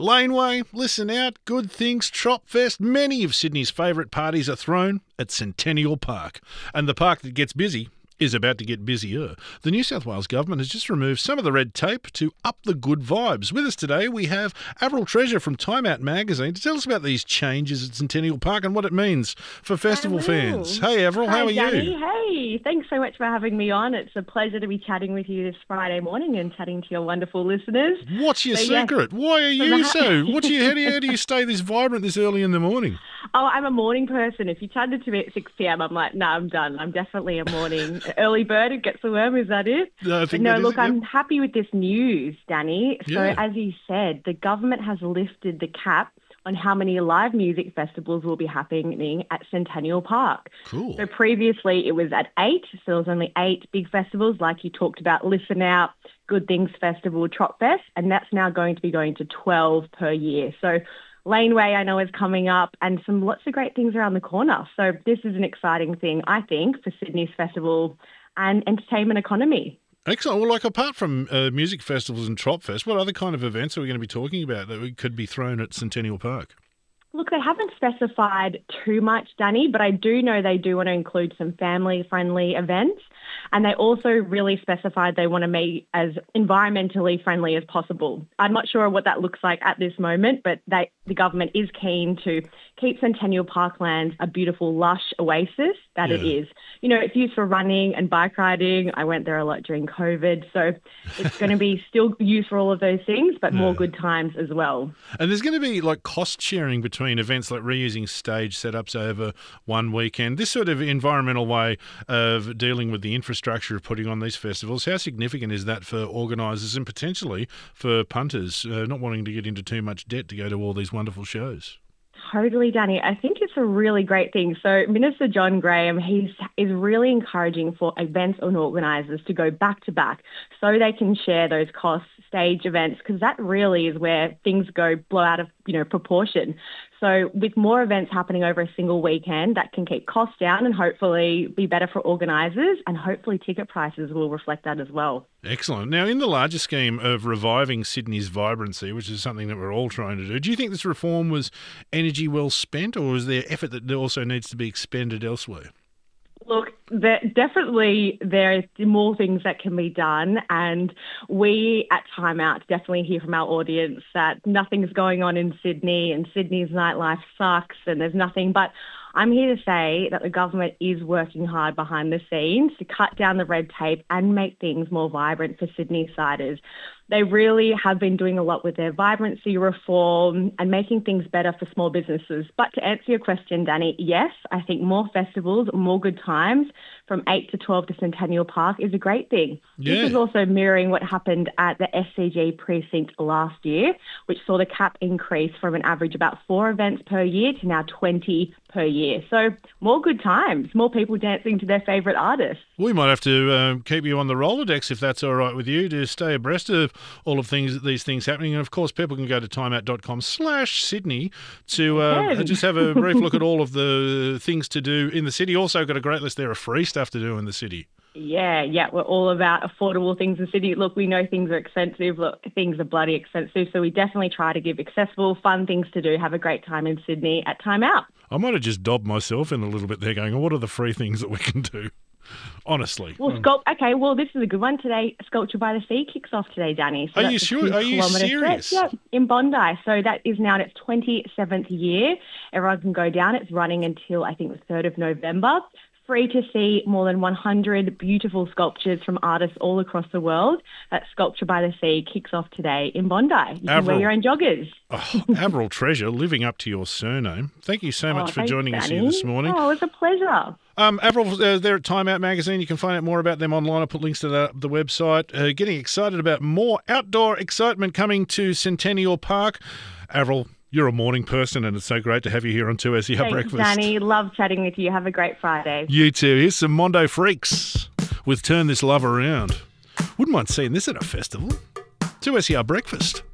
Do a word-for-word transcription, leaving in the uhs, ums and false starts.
Laneway, listen out, Good Things, Trop Fest. Many of Sydney's favourite parties are thrown at Centennial Park. And the park that gets busy is about to get busier. The New South Wales Government has just removed some of the red tape to up the good vibes. With us today, we have Avril Treasure from Time Out Magazine to tell us about these changes at Centennial Park and what it means for festival fans. Hey, Avril, Hi, how are Danny. you? Hey, thanks so much for having me on. It's a pleasure to be chatting with you this Friday morning and chatting to your wonderful listeners. What's your So, yes, secret? Why are you so? What do you? How do you? How do you stay this vibrant this early in the morning? Oh, I'm a morning person. If you chatted to me at six p.m, I'm like, no, nah, I'm done. I'm definitely a morning early bird who gets the worm. Is that it? No, I think no that is look, it, yep. I'm happy with this news, Danny. So Yeah. as you said, the government has lifted the cap on how many live music festivals will be happening at Centennial Park. Cool. So previously it was at eight, so there was only eight big festivals like you talked about, Listen Out, Good Things Festival, Trop Fest, and that's now going to be going to twelve per year. So Laneway, I know, is coming up and some lots of great things around the corner. So this is an exciting thing, I think, for Sydney's festival and entertainment economy. Excellent. Well, like apart from uh, music festivals and Trop Fest, what other kind of events are we going to be talking about that we could be thrown at Centennial Park? Look, they haven't specified too much, Danny, but I do know they do want to include some family-friendly events. And they also really specified they want to make as environmentally friendly as possible. I'm not sure what that looks like at this moment, but they, the government is keen to keep Centennial Parklands a beautiful, lush oasis that Yeah. it is. You know, it's used for running and bike riding. I went there a lot during COVID, so it's going to be still used for all of those things, but more Yeah. good times as well. And there's going to be like cost sharing between events, like reusing stage setups over one weekend. This sort of environmental way of dealing with the infrastructure of putting on these festivals, how significant is that for organisers and potentially for punters uh, not wanting to get into too much debt to go to all these wonderful shows? Totally, Danny. I think it's a really great thing. So Minister John Graham, he's is really encouraging for events and organisers to go back to back so they can share those costs, stage events, because that really is where things go blow out of, you know, proportion. So with more events happening over a single weekend, that can keep costs down and hopefully be better for organisers, and hopefully ticket prices will reflect that as well. Excellent. Now, in the larger scheme of reviving Sydney's vibrancy, which is something that we're all trying to do, do you think this reform was energy well spent, or is there effort that also needs to be expended elsewhere? Look, there, definitely there is more things that can be done, and we at Time Out definitely hear from our audience that nothing's going on in Sydney and Sydney's nightlife sucks and there's nothing. But I'm here to say that the government is working hard behind the scenes to cut down the red tape and make things more vibrant for Sydney-siders. They really have been doing a lot with their vibrancy reform and making things better for small businesses. But to answer your question, Danny, yes, I think more festivals, more good times from eight to twelve to Centennial Park is a great thing. Yeah. This is also mirroring what happened at the S C G precinct last year, which saw the cap increase from an average about four events per year to now twenty per year. So more good times, more people dancing to their favourite artists. We might have to um, keep you on the Rolodex, if that's all right with you, to stay abreast of all of things, these things happening. And of course, people can go to timeout.com slash Sydney to uh, Okay. just have a brief look at all of the things to do in the city. Also got a great list there of free stuff to do in the city. Yeah, yeah, we're all about affordable things in the city. Look, we know things are expensive. Look, things are bloody expensive. So we definitely try to give accessible, fun things to do, have a great time in Sydney at Time Out. I might have just dobbed myself in a little bit there going, what are the free things that we can do? Honestly. Well, sculpt. Okay, well, this is a good one today. Sculpture by the Sea kicks off today, Danny. So Are that's you a sure? two Are you kilometre serious? stretch, yeah, in Bondi. So that is now in its twenty-seventh year. Everyone can go down. It's running until, I think, the third of November. Free to see more than one hundred beautiful sculptures from artists all across the world. That Sculpture by the Sea kicks off today in Bondi. You can Avril. wear your own joggers. Oh, Avril Treasure, living up to your surname. Thank you so much Oh, for thanks, joining us here Danny. this morning. Oh, it's a pleasure. Um, Avril, uh, they're at Time Out Magazine. You can find out more about them online. I'll put links to the, the website. Uh, getting excited about more outdoor excitement coming to Centennial Park. Avril, you're a morning person, and it's so great to have you here on two S E R Thanks, Breakfast. Danny. Love chatting with you. Have a great Friday. You too. Here's some Mondo Freaks with Turn This Love Around. Wouldn't mind seeing this at a festival. two S E R Breakfast.